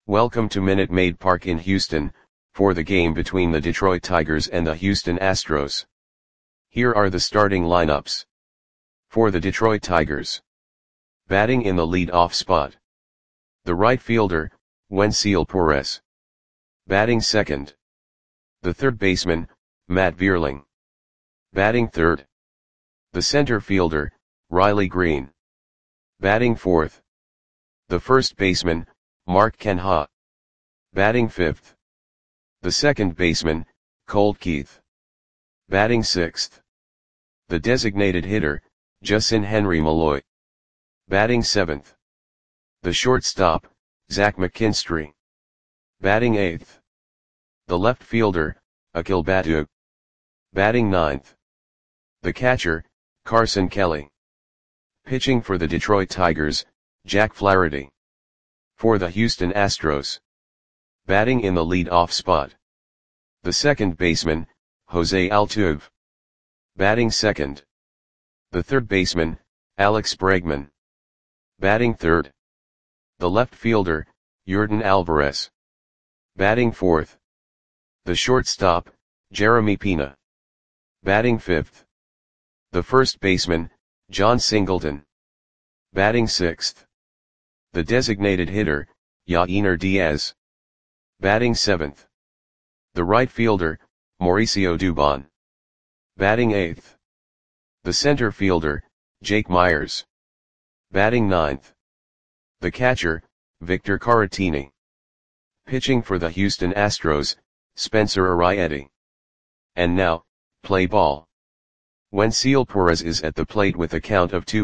Welcome to Minute Maid Park in Houston, for the game between the Detroit Tigers and the Houston Astros. Here are the starting lineups. For the Detroit Tigers. Batting in the lead-off spot. The right fielder, Wenceel Perez. Batting second. The third baseman, Matt Vierling. Batting third. The center fielder, Riley Greene. Batting fourth. The first baseman, Mark Canha. Batting fifth. The second baseman, Colt Keith. Batting sixth. The designated hitter, Justin Henry Malloy. Batting seventh. The shortstop, Zach McKinstry. Batting eighth. The left fielder, Akil Baddoo. Batting ninth. The catcher, Carson Kelly. Pitching for the Detroit Tigers, Jack Flaherty. For the Houston Astros. Batting in the lead-off spot. The second baseman, Jose Altuve. Batting second. The third baseman, Alex Bregman. Batting third. The left fielder, Yordan Alvarez. Batting fourth. The shortstop, Jeremy Pena. Batting fifth. The first baseman, John Singleton. Batting sixth. The designated hitter, Yainer Diaz. Batting seventh. The right fielder, Mauricio Dubon. Batting eighth. The center fielder, Jake Myers. Batting ninth. The catcher, Victor Caratini. Pitching for the Houston Astros, Spencer Arrieta. And now, play ball. Wenceel Perez is at the plate with a count of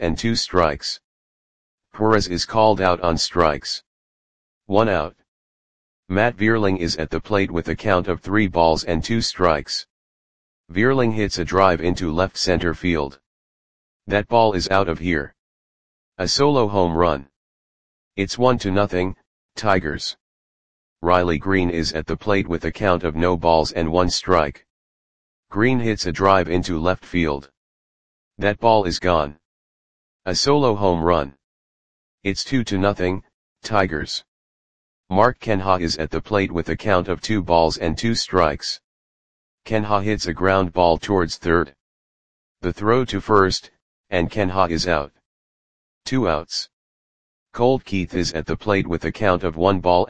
2-2. Perez is called out on strikes. 1 out. Matt Vierling is at the plate with a count of 3-2. Vierling hits a drive into left center field. That ball is out of here. A solo home run. It's 1-0, Tigers. Riley Greene is at the plate with a count of 0-1. Greene hits a drive into left field. That ball is gone. A solo home run. It's 2-0, Tigers. Mark Canha is at the plate with a count of 2-2. Canha hits a ground ball towards third. The throw to first, and Canha is out. 2 outs. Colt Keith is at the plate with a count of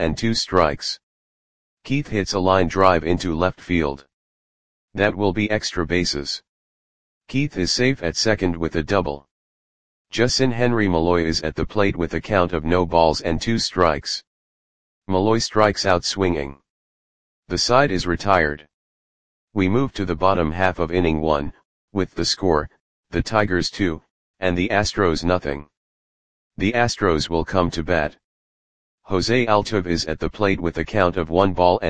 1-2. Keith hits a line drive into left field. That will be extra bases. Keith is safe at second with a double. Justin Henry Malloy is at the plate with a count of 0-2. Malloy strikes out swinging. The side is retired. We move to the bottom half of inning 1, with the score, the Tigers 2, and the Astros nothing. The Astros will come to bat. Jose Altuve is at the plate with a count of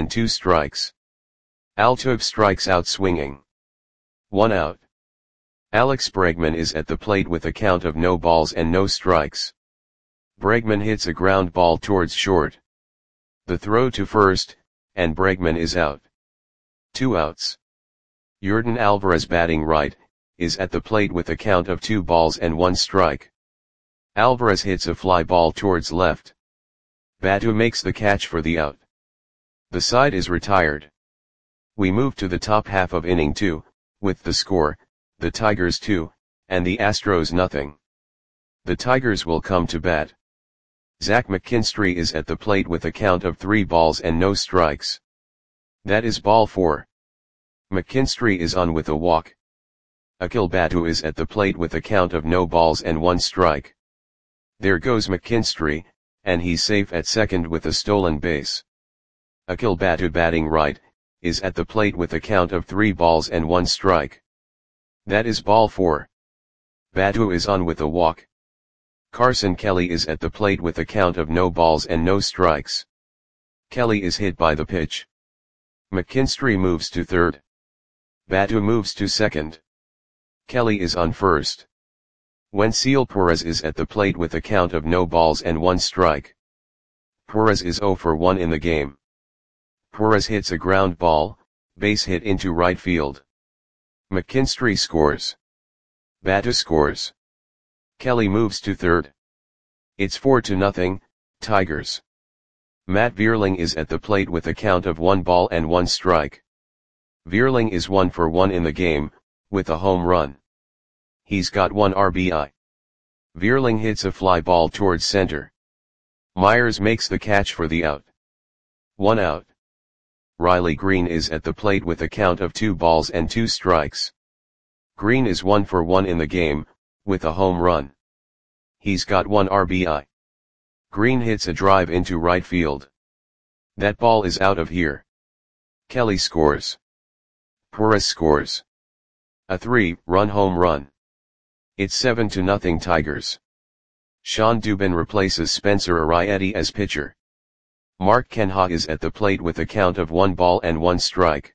1-2. Altuve strikes out swinging. 1 out. Alex Bregman is at the plate with a count of 0-0. Bregman hits a ground ball towards short. The throw to first, and Bregman is out. 2 outs. Yordan Alvarez batting right, is at the plate with a count of 2-1. Alvarez hits a fly ball towards left. Baddoo makes the catch for the out. The side is retired. We move to the top half of inning 2, with the score, the Tigers 2, and the Astros nothing. The Tigers will come to bat. Zach McKinstry is at the plate with a count of 3-0. That is ball 4. McKinstry is on with a walk. Akil Baddoo is at the plate with a count of 0-1. There goes McKinstry, and he's safe at second with a stolen base. Akil Baddoo batting right, is at the plate with a count of 3-1. That is ball 4. Baddoo is on with a walk. Carson Kelly is at the plate with a count of 0-0. Kelly is hit by the pitch. McKinstry moves to third. Baddoo moves to second. Kelly is on first. Wenceel Perez is at the plate with a count of 0-1. Perez is 0 for 1 in the game. Perez hits a ground ball, base hit into right field. McKinstry scores. Baddoo scores. Kelly moves to third. It's 4-0, Tigers. Matt Vierling is at the plate with a count of 1 ball and 1 strike. Vierling is 1 for 1 in the game, with a home run. He's got 1 RBI. Vierling hits a fly ball towards center. Myers makes the catch for the out. 1 out. Riley Green is at the plate with a count of 2 balls and 2 strikes. Green is 1 for 1 in the game, with a home run. He's got 1 RBI. Green hits a drive into right field. That ball is out of here. Kelly scores. Perez scores. A 3-run home run. It's 7-0 Tigers. Sean Dubin replaces Spencer Arrieta as pitcher. Mark Canha is at the plate with a count of 1 ball and 1 strike.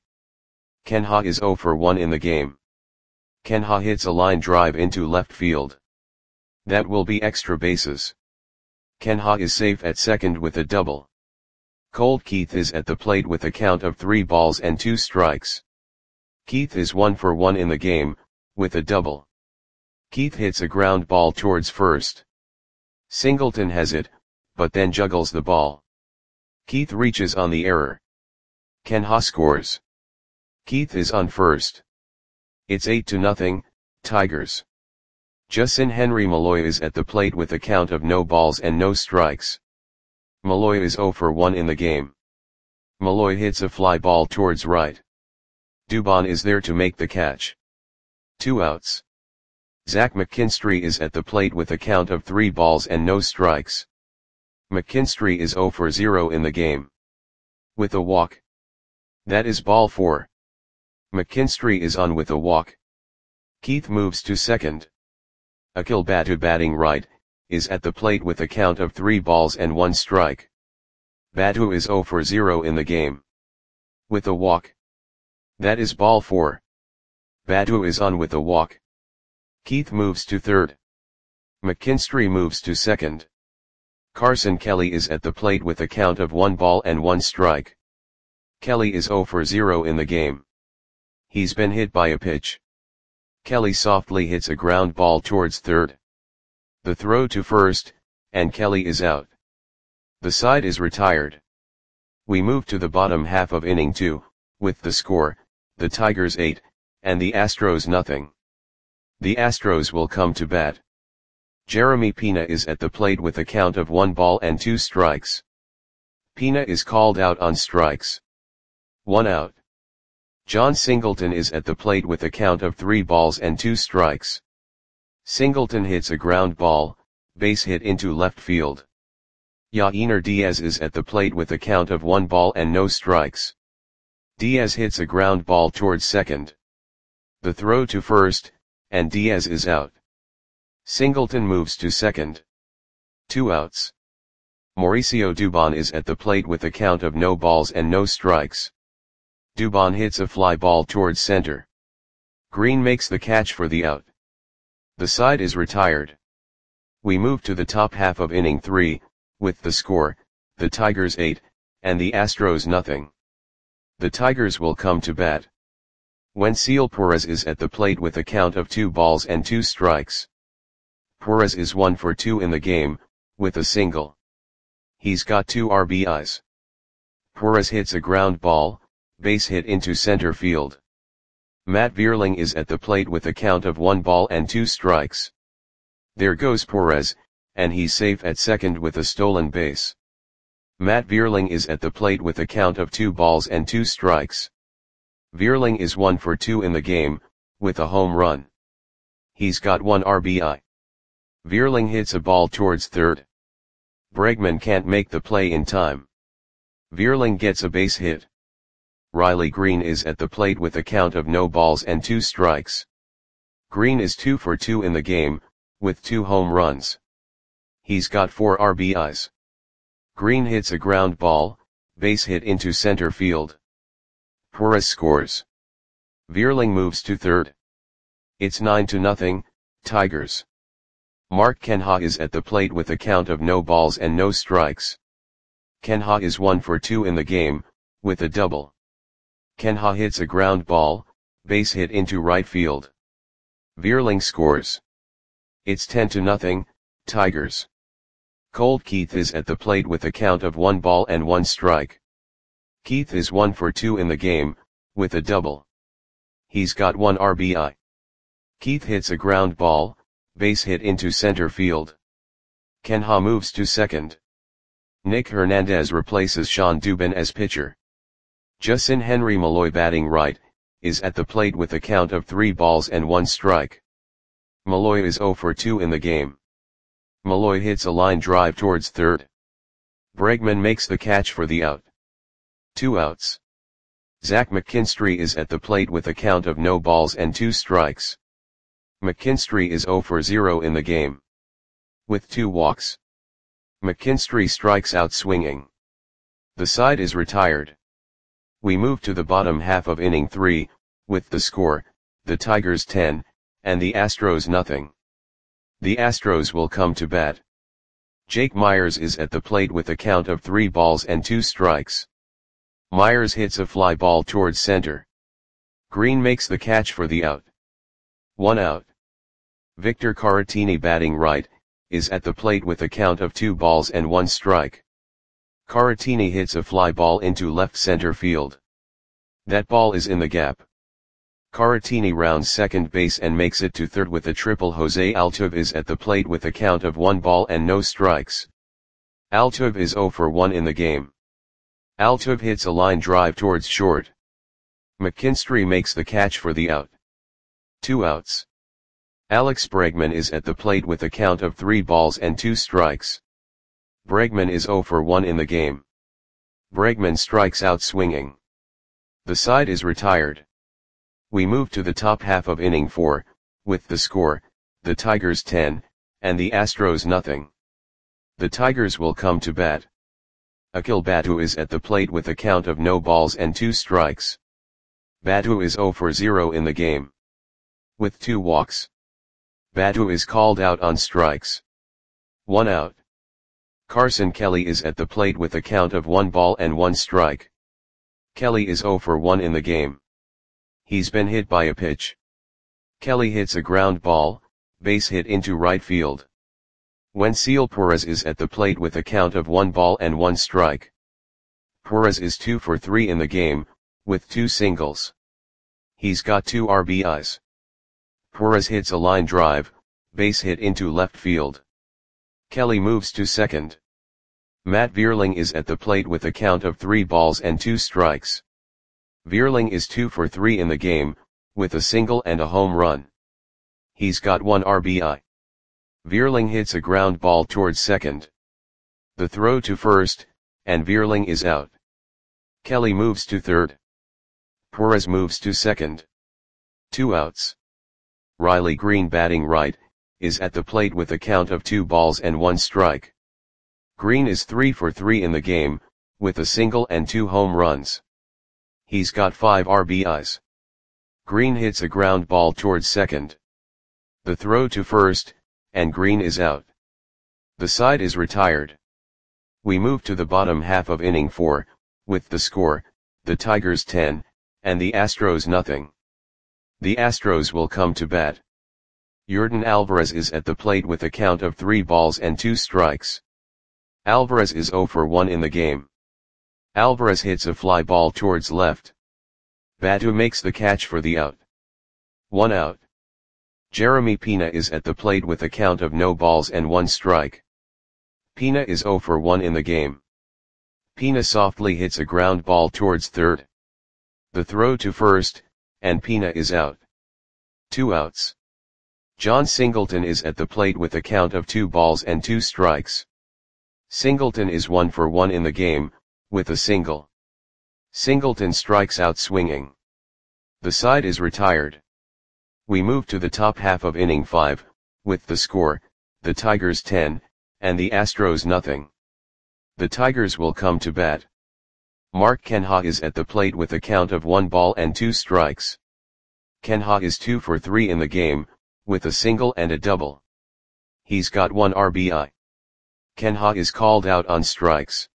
Canha is 0 for 1 in the game. Canha hits a line drive into left field. That will be extra bases. Canha is safe at second with a double. Colt Keith is at the plate with a count of 3 balls and 2 strikes. Keith is 1 for 1 in the game, with a double. Keith hits a ground ball towards first. Singleton has it, but then juggles the ball. Keith reaches on the error. Canha scores. Keith is on first. It's 8-0, Tigers. Justin Henry Malloy is at the plate with a count of no balls and no strikes. Malloy is 0 for 1 in the game. Malloy hits a fly ball towards right. Dubon is there to make the catch. 2 outs. Zach McKinstry is at the plate with a count of 3 balls and no strikes. McKinstry is 0 for 0 in the game. With a walk. That is ball 4. McKinstry is on with a walk. Keith moves to second. Akil Batu batting right, is at the plate with a count of 3 balls and 1 strike. Batu is 0 for 0 in the game. With a walk. That is ball 4. Batu is on with a walk. Keith moves to third. McKinstry moves to second. Carson Kelly is at the plate with a count of 1 ball and 1 strike. Kelly is 0 for 0 in the game. He's been hit by a pitch. Kelly softly hits a ground ball towards third. The throw to first, and Kelly is out. The side is retired. We move to the bottom half of inning 2, with the score, the Tigers 8, and the Astros nothing. The Astros will come to bat. Jeremy Pena is at the plate with a count of 1 ball and 2 strikes. Pena is called out on strikes. 1 out. John Singleton is at the plate with a count of 3 balls and 2 strikes. Singleton hits a ground ball, base hit into left field. Yainer Diaz is at the plate with a count of 1 ball and no strikes. Diaz hits a ground ball towards second. The throw to first, and Diaz is out. Singleton moves to second. 2 outs. Mauricio Dubon is at the plate with a count of no balls and no strikes. Dubon hits a fly ball towards center. Green makes the catch for the out. The side is retired. We move to the top half of inning 3, with the score, the Tigers 8, and the Astros nothing. The Tigers will come to bat. Wenceel Perez is at the plate with a count of 2 balls and 2 strikes. Perez is 1 for 2 in the game, with a single. He's got 2 RBIs. Perez hits a ground ball, base hit into center field. Matt Vierling is at the plate with a count of 1 ball and 2 strikes. There goes Perez, and he's safe at second with a stolen base. Matt Vierling is at the plate with a count of 2 balls and 2 strikes. Vierling is 1 for 2 in the game, with a home run. He's got 1 RBI. Vierling hits a ball towards third. Bregman can't make the play in time. Vierling gets a base hit. Riley Green is at the plate with a count of no balls and 2 strikes. Green is 2 for 2 in the game, with 2 home runs. He's got 4 RBIs. Green hits a ground ball, base hit into center field. Perez scores. Vierling moves to third. It's 9-0, Tigers. Mark Canha is at the plate with a count of no balls and no strikes. Canha is 1 for 2 in the game, with a double. Canha hits a ground ball, base hit into right field. Vierling scores. It's 10-0, Tigers. Cold Keith is at the plate with a count of 1 ball and 1 strike. Keith is 1 for 2 in the game, with a double. He's got 1 RBI. Keith hits a ground ball, base hit into center field. Ken Ha moves to second. Nick Hernandez replaces Sean Dubin as pitcher. Justin Henry Malloy batting right, is at the plate with a count of 3 balls and 1 strike. Malloy is 0 for 2 in the game. Malloy hits a line drive towards third. Bregman makes the catch for the out. 2 outs. Zach McKinstry is at the plate with a count of no balls and 2 strikes. McKinstry is 0 for 0 in the game. With 2 walks. McKinstry strikes out swinging. The side is retired. We move to the bottom half of inning 3, with the score, the Tigers 10, and the Astros nothing. The Astros will come to bat. Jake Myers is at the plate with a count of 3 balls and 2 strikes. Myers hits a fly ball towards center. Green makes the catch for the out. 1 out. Victor Caratini batting right, is at the plate with a count of 2 balls and 1 strike. Caratini hits a fly ball into left center field. That ball is in the gap. Caratini rounds second base and makes it to third with a triple. Jose Altuve is at the plate with a count of 1 ball and no strikes. Altuve is 0 for 1 in the game. Altuve hits a line drive towards short. McKinstry makes the catch for the out. 2 outs. Alex Bregman is at the plate with a count of 3 balls and 2 strikes. Bregman is 0 for 1 in the game. Bregman strikes out swinging. The side is retired. We move to the top half of inning 4, with the score, the Tigers 10, and the Astros nothing. The Tigers will come to bat. Akil Batu is at the plate with a count of no balls and 2 strikes. Batu is 0 for 0 in the game. With 2 walks. Batu is called out on strikes. 1 out. Carson Kelly is at the plate with a count of 1 ball and 1 strike. Kelly is 0 for 1 in the game. He's been hit by a pitch. Kelly hits a ground ball, base hit into right field. Wenceel Perez is at the plate with a count of 1 ball and 1 strike. Perez is 2 for 3 in the game, with 2 singles. He's got 2 RBIs. Perez hits a line drive, base hit into left field. Kelly moves to second. Matt Vierling is at the plate with a count of 3 balls and 2 strikes. Vierling is 2 for 3 in the game, with a single and a home run. He's got 1 RBI. Vierling hits a ground ball towards second. The throw to first, and Vierling is out. Kelly moves to third. Perez moves to second. 2 outs. Riley Green batting right, is at the plate with a count of 2 balls and 1 strike. Green is 3 for 3 in the game, with a single and 2 home runs. He's got 5 RBIs. Green hits a ground ball towards second. The throw to first, and Green is out. The side is retired. We move to the bottom half of inning 4, with the score, the Tigers 10, and the Astros nothing. The Astros will come to bat. Yordan Alvarez is at the plate with a count of 3 balls and 2 strikes. Alvarez is 0 for 1 in the game. Alvarez hits a fly ball towards left. Batu makes the catch for the out. 1 out. Jeremy Pena is at the plate with a count of no balls and 1 strike. Pena is 0 for 1 in the game. Pena softly hits a ground ball towards third. The throw to first, and Pena is out. 2 outs. John Singleton is at the plate with a count of 2 balls and 2 strikes. Singleton is 1 for 1 in the game, with a single. Singleton strikes out swinging. The side is retired. We move to the top half of inning 5, with the score, the Tigers 10, and the Astros nothing. The Tigers will come to bat. Mark Canha is at the plate with a count of 1 ball and 2 strikes. Canha is 2 for 3 in the game, with a single and a double. He's got 1 RBI. Canha is called out on strikes.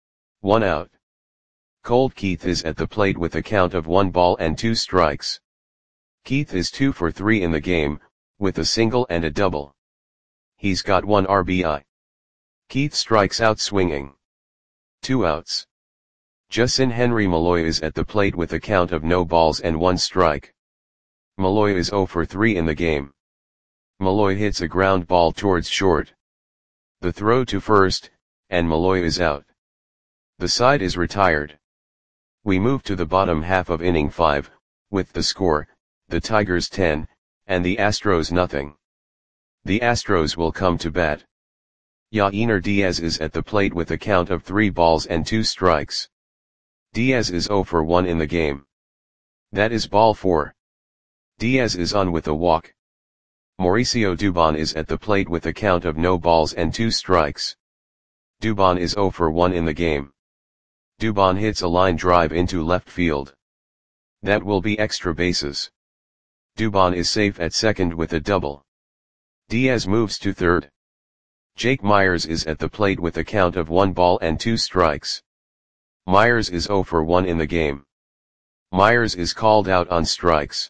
1 out. Cold Keith is at the plate with a count of 1 ball and 2 strikes. Keith is 2 for 3 in the game, with a single and a double. He's got 1 RBI. Keith strikes out swinging. 2 outs. Justin Henry Malloy is at the plate with a count of no balls and 1 strike. Malloy is 0 for 3 in the game. Malloy hits a ground ball towards short. The throw to first, and Malloy is out. The side is retired. We move to the bottom half of inning 5, with the score, the Tigers 10, and the Astros nothing. The Astros will come to bat. Yainer Diaz is at the plate with a count of 3 balls and 2 strikes. Diaz is 0 for 1 in the game. That is ball 4. Diaz is on with a walk. Mauricio Dubon is at the plate with a count of no balls and 2 strikes. Dubon is 0 for 1 in the game. Dubon hits a line drive into left field. That will be extra bases. Dubon is safe at second with a double. Diaz moves to third. Jake Myers is at the plate with a count of 1 ball and 2 strikes. Myers is 0 for 1 in the game. Myers is called out on strikes.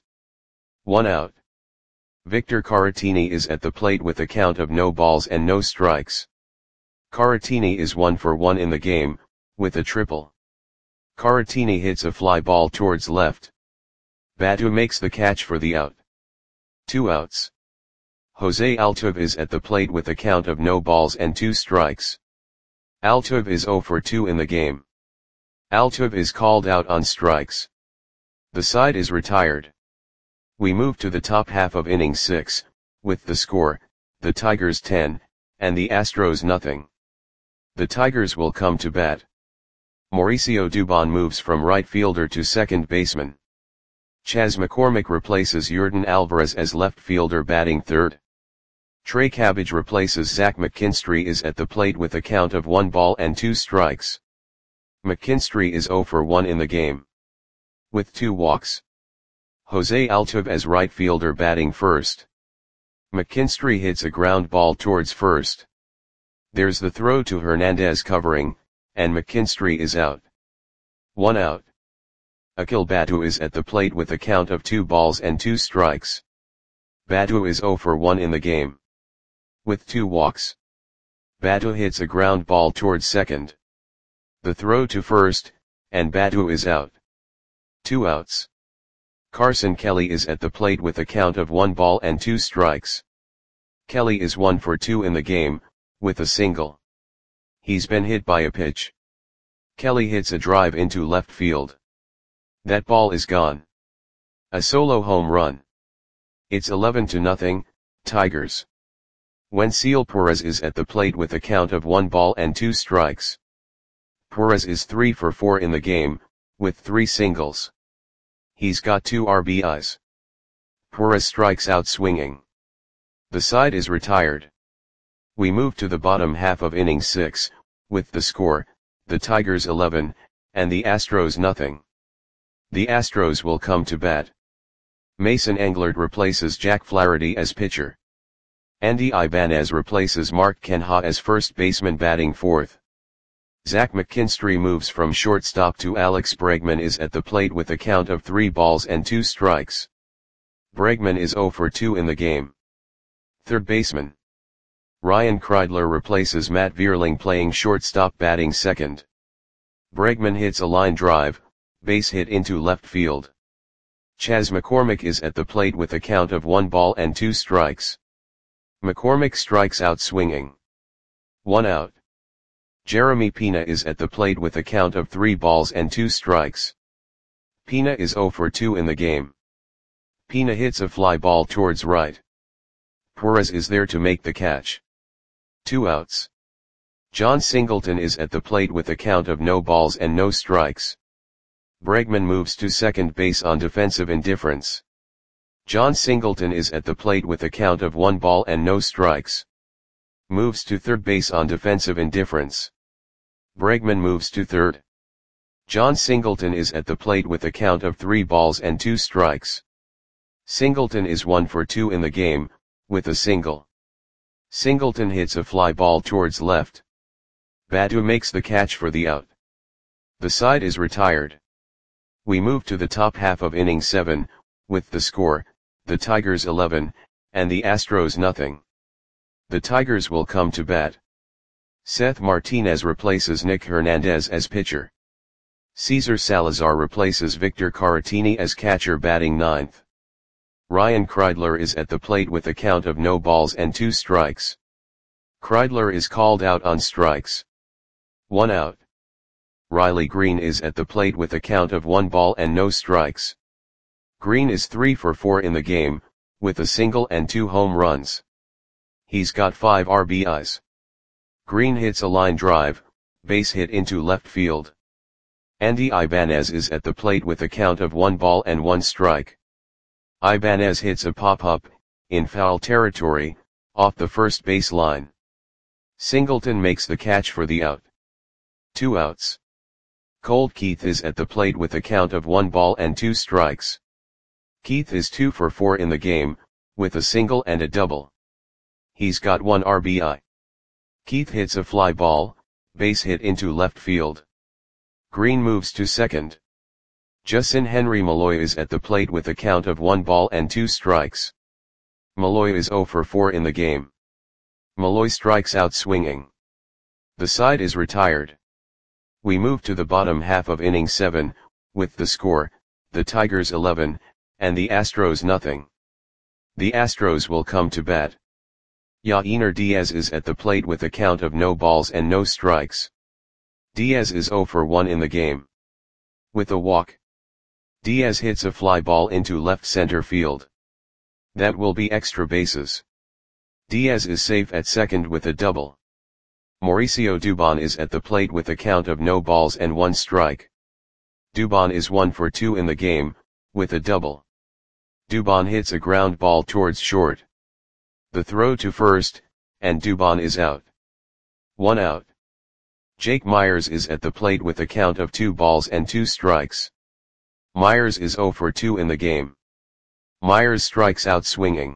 1 out. Victor Caratini is at the plate with a count of no balls and no strikes. Caratini is 1 for 1 in the game, with a triple. Caratini hits a fly ball towards left. Batou makes the catch for the out. 2 outs. Jose Altuve is at the plate with a count of no balls and 2 strikes. Altuve is 0 for 2 in the game. Altuve is called out on strikes. The side is retired. We move to the top half of inning 6, with the score, the Tigers 10, and the Astros nothing. The Tigers will come to bat. Mauricio Dubon moves from right fielder to second baseman. Chas McCormick replaces Yordan Alvarez as left fielder batting third. Trey Cabbage replaces Zach McKinstry is at the plate with a count of 1 ball and 2 strikes. McKinstry is 0 for 1 in the game. With 2 walks. Jose Altuve as right fielder batting first. McKinstry hits a ground ball towards first. There's the throw to Hernandez covering, and McKinstry is out. 1 out. Akil Batou is at the plate with a count of 2 balls and 2 strikes. Batou is 0 for 1 in the game. With 2 walks. Batou hits a ground ball towards second. The throw to first, and Batou is out. 2 outs. Carson Kelly is at the plate with a count of 1 ball and 2 strikes. Kelly is 1 for 2 in the game, with a single. He's been hit by a pitch. Kelly hits a drive into left field. That ball is gone. A solo home run. It's 11-0, Tigers. Wenceel Perez is at the plate with a count of 1 ball and 2 strikes. Perez is 3 for 4 in the game, with 3 singles. He's got 2 RBIs. Perez strikes out swinging. The side is retired. We move to the bottom half of inning 6, with the score, the Tigers 11, and the Astros nothing. The Astros will come to bat. Mason Englert replaces Jack Flaherty as pitcher. Andy Ibanez replaces Mark Canha as first baseman batting fourth. Zach McKinstry moves from shortstop to Alex Bregman is at the plate with a count of 3 balls and 2 strikes. Bregman is 0 for 2 in the game. Third baseman. Ryan Kreidler replaces Matt Vierling playing shortstop batting second. Bregman hits a line drive, base hit into left field. Chas McCormick is at the plate with a count of 1 ball and 2 strikes. McCormick strikes out swinging. 1 out. Jeremy Pina is at the plate with a count of 3 balls and 2 strikes. Pina is 0 for 2 in the game. Pina hits a fly ball towards right. Perez is there to make the catch. 2 outs. John Singleton is at the plate with a count of no balls and no strikes. Bregman moves to second base on defensive indifference. John Singleton is at the plate with a count of 1 ball and no strikes. Moves to third base on defensive indifference. Bregman moves to third. John Singleton is at the plate with a count of 3 balls and 2 strikes. Singleton is 1 for 2 in the game, with a single. Singleton hits a fly ball towards left. Batou makes the catch for the out. The side is retired. We move to the top half of inning 7, with the score, the Tigers 11, and the Astros nothing. The Tigers will come to bat. Seth Martinez replaces Nick Hernandez as pitcher. Cesar Salazar replaces Victor Caratini as catcher batting ninth. Ryan Kreidler is at the plate with a count of no balls and 2 strikes. Kreidler is called out on strikes. 1 out. Riley Green is at the plate with a count of 1 ball and no strikes. Green is 3 for 4 in the game, with a single and 2 home runs. He's got 5 RBIs. Green hits a line drive, base hit into left field. Andy Ibanez is at the plate with a count of 1 ball and 1 strike. Ibanez hits a pop-up, in foul territory, off the first base line. Singleton makes the catch for the out. 2 outs. Colt Keith is at the plate with a count of 1 ball and 2 strikes. Keith is 2 for 4 in the game, with a single and a double. He's got 1 RBI. Keith hits a fly ball, base hit into left field. Green moves to second. Justin Henry Malloy is at the plate with a count of 1 ball and 2 strikes. Malloy is 0 for 4 in the game. Malloy strikes out swinging. The side is retired. We move to the bottom half of inning 7, with the score, the Tigers 11, and the Astros nothing. The Astros will come to bat. Yainer Diaz is at the plate with a count of no balls and no strikes. Diaz is 0 for 1 in the game. With a walk, Diaz hits a fly ball into left center field. That will be extra bases. Diaz is safe at second with a double. Mauricio Dubon is at the plate with a count of no balls and 1 strike. Dubon is 1 for 2 in the game, with a double. Dubon hits a ground ball towards short. The throw to first, and Dubon is out. 1 out. Jake Myers is at the plate with a count of 2 balls and 2 strikes. Myers is 0 for 2 in the game. Myers strikes out swinging.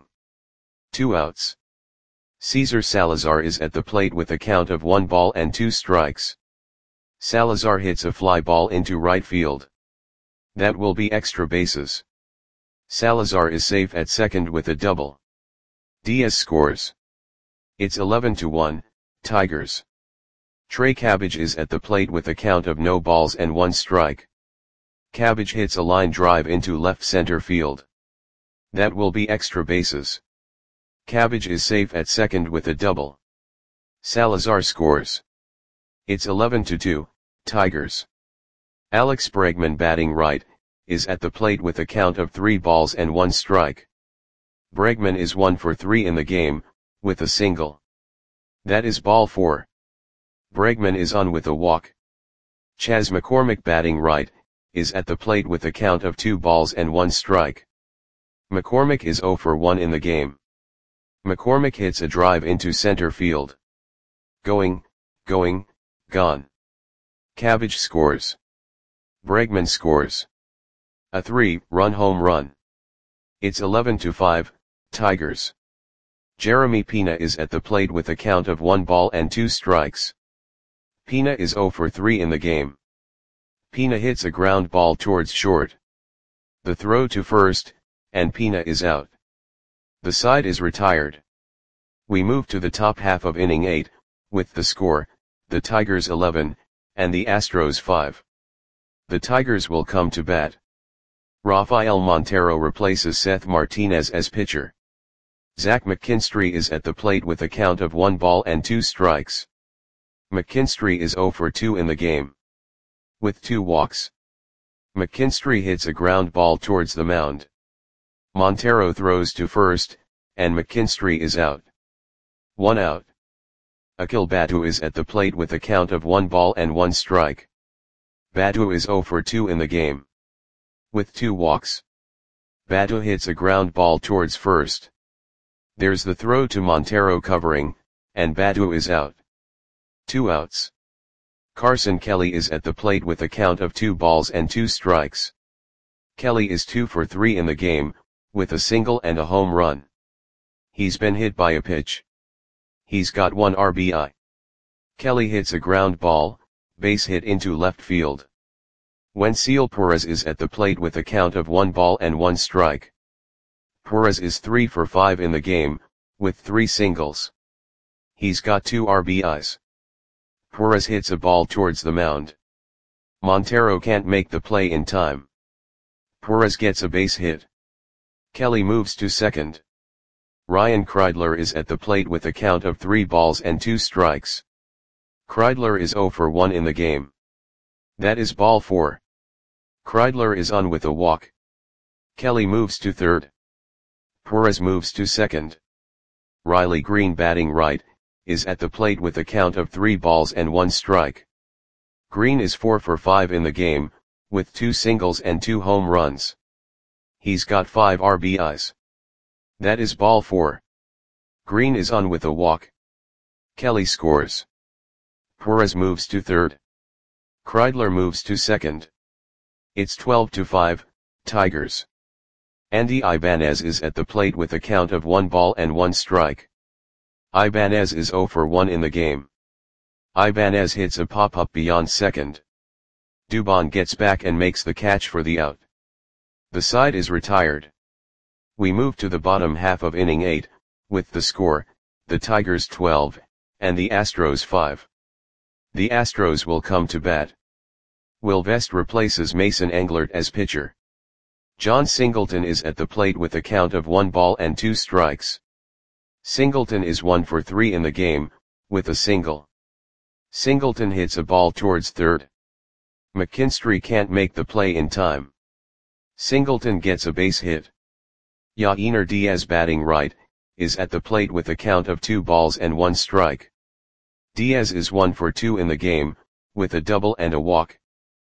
2 outs. Cesar Salazar is at the plate with a count of 1 ball and 2 strikes. Salazar hits a fly ball into right field. That will be extra bases. Salazar is safe at second with a double. Diaz scores. It's 11-1, Tigers. Trey Cabbage is at the plate with a count of no balls and 1 strike. Cabbage hits a line drive into left center field. That will be extra bases. Cabbage is safe at second with a double. Salazar scores. It's 11-2, Tigers. Alex Bregman batting right, is at the plate with a count of 3 balls and 1 strike. Bregman is 1 for 3 in the game, with a single. That is ball 4. Bregman is on with a walk. Chas McCormick batting right, is at the plate with a count of 2 balls and 1 strike. McCormick is 0 for 1 in the game. McCormick hits a drive into center field. Going, gone. Cabbage scores. Bregman scores. A 3-run home run. It's 11-5, Tigers. Jeremy Pina is at the plate with a count of 1 ball and 2 strikes. Pina is 0 for 3 in the game. Pina hits a ground ball towards short. The throw to first, and Pina is out. The side is retired. We move to the top half of inning 8, with the score, the Tigers 11, and the Astros 5. The Tigers will come to bat. Rafael Montero replaces Seth Martinez as pitcher. Zach McKinstry is at the plate with a count of 1 ball and 2 strikes. McKinstry is 0 for 2 in the game. With 2 walks. McKinstry hits a ground ball towards the mound. Montero throws to first, and McKinstry is out. 1 out. Akil Baddoo is at the plate with a count of 1 ball and 1 strike. Baddoo is 0 for 2 in the game. With 2 walks. Baddoo hits a ground ball towards first. There's the throw to Montero covering, and Baddoo is out. 2 outs. Carson Kelly is at the plate with a count of 2 balls and 2 strikes. Kelly is 2 for 3 in the game, with a single and a home run. He's been hit by a pitch. He's got 1 RBI. Kelly hits a ground ball, base hit into left field. Wenceel Perez is at the plate with a count of 1 ball and 1 strike. Perez is 3 for 5 in the game, with 3 singles. He's got 2 RBIs. Perez hits a ball towards the mound. Montero can't make the play in time. Perez gets a base hit. Kelly moves to second. Ryan Kreidler is at the plate with a count of 3 balls and 2 strikes. Kreidler is 0 for 1 in the game. That is ball 4. Kreidler is on with a walk. Kelly moves to third. Perez moves to second. Riley Green, batting right, is at the plate with a count of 3 balls and 1 strike. Green is 4 for 5 in the game, with 2 singles and 2 home runs. He's got 5 RBIs. That is ball 4. Green is on with a walk. Kelly scores. Perez moves to third. Kreidler moves to second. It's 12-5, Tigers. Andy Ibanez is at the plate with a count of 1 ball and 1 strike. Ibanez is 0 for 1 in the game. Ibanez hits a pop-up beyond second. Dubon gets back and makes the catch for the out. The side is retired. We move to the bottom half of inning 8, with the score, the Tigers 12, and the Astros 5. The Astros will come to bat. Will Vest replaces Mason Englert as pitcher. John Singleton is at the plate with a count of 1 ball and 2 strikes. Singleton is 1 for 3 in the game, with a single. Singleton hits a ball towards third. McKinstry can't make the play in time. Singleton gets a base hit. Yainer Diaz, batting right, is at the plate with a count of 2 balls and 1 strike. Diaz is 1 for 2 in the game, with a double and a walk.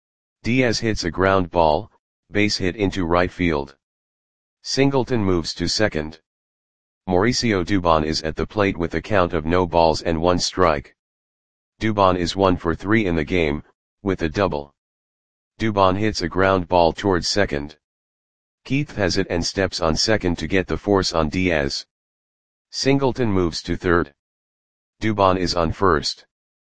Diaz hits a ground ball, base hit into right field. Singleton moves to second. Mauricio Dubon is at the plate with a count of no balls and 1 strike. Dubon is 1 for 3 in the game, with a double. Dubon hits a ground ball towards second. Keith has it and steps on second to get the force on Diaz. Singleton moves to third. Dubon is on first.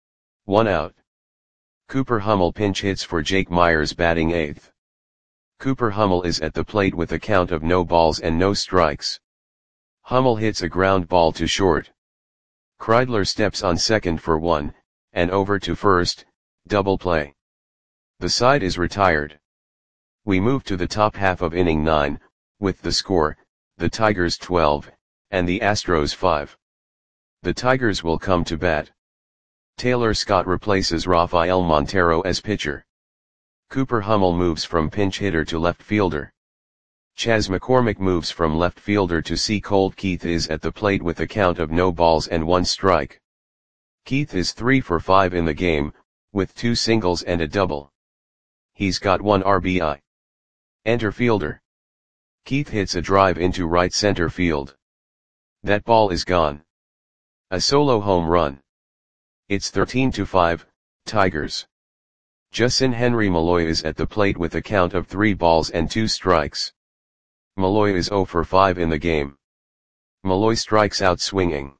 1 out. Cooper Hummel pinch hits for Jake Myers, batting 8th. Cooper Hummel is at the plate with a count of no balls and no strikes. Hummel hits a ground ball to short. Kreidler steps on second for 1, and over to first, double play. The side is retired. We move to the top half of inning 9, with the score, the Tigers 12, and the Astros 5. The Tigers will come to bat. Taylor Scott replaces Rafael Montero as pitcher. Cooper Hummel moves from pinch hitter to left fielder. Chas McCormick moves from left fielder to C. Colt Keith is at the plate with a count of no balls and 1 strike. Keith is 3 for 5 in the game, with 2 singles and a double. He's got 1 RBI. Enter fielder. Keith hits a drive into right center field. That ball is gone. A solo home run. It's 13-5, Tigers. Justin Henry Malloy is at the plate with a count of 3 balls and 2 strikes. Malloy is 0 for 5 in the game. Malloy strikes out swinging.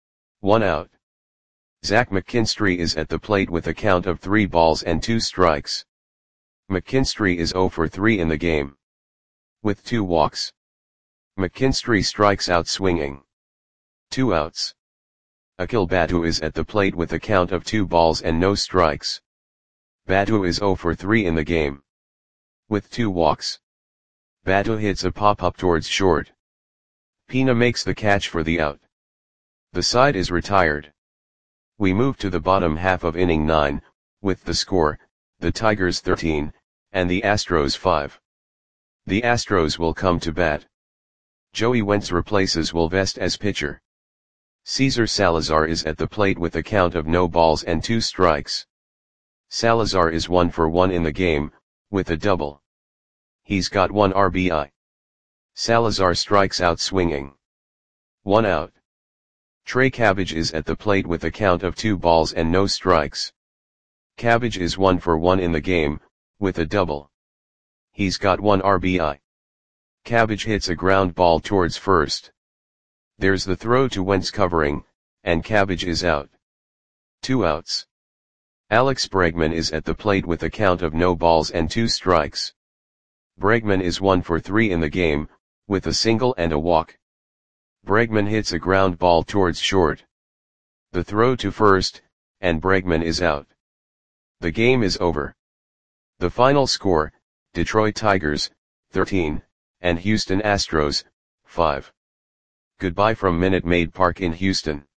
1 out. Zach McKinstry is at the plate with a count of 3 balls and 2 strikes. McKinstry is 0 for 3 in the game. With 2 walks. McKinstry strikes out swinging. 2 outs. Akil Batu is at the plate with a count of 2 balls and no strikes. Batu is 0 for 3 in the game. With 2 walks. Batu hits a pop-up towards short. Pina makes the catch for the out. The side is retired. We move to the bottom half of inning 9, with the score, the Tigers 13, and the Astros 5. The Astros will come to bat. Joey Wentz replaces Will Vest as pitcher. Cesar Salazar is at the plate with a count of no balls and 2 strikes. Salazar is 1 for 1 in the game, with a double. He's got 1 RBI. Salazar strikes out swinging. 1 out. Trey Cabbage is at the plate with a count of 2 balls and no strikes. Cabbage is 1 for 1 in the game, with a double. He's got 1 RBI. Cabbage hits a ground ball towards first. There's the throw to Wentz covering, and Cabbage is out. 2 outs. Alex Bregman is at the plate with a count of no balls and 2 strikes. Bregman is 1 for 3 in the game, with a single and a walk. Bregman hits a ground ball towards short. The throw to first, and Bregman is out. The game is over. The final score, Detroit Tigers, 13, and Houston Astros, 5. Goodbye from Minute Maid Park in Houston.